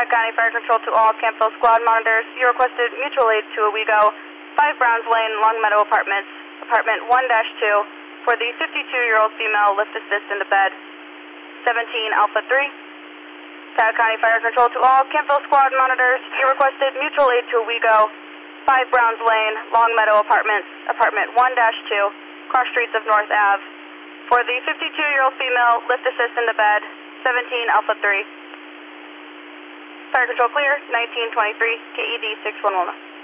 Scott County Fire Control to all Campbell Squad monitors. You requested mutual aid to Owego, 5 Browns Lane, Long Meadow Apartments, apartment 1-2, for the 52-year-old female lift assist into bed, 17 Alpha 3. Scott County Fire Control to all Campbell Squad monitors. You requested mutual aid to Owego, 5 Browns Lane, Long Meadow Apartments, apartment 1-2, cross streets of North Ave, for the 52-year-old female lift assist into bed, 17 Alpha 3. Fire Control clear, 1923, KED 611.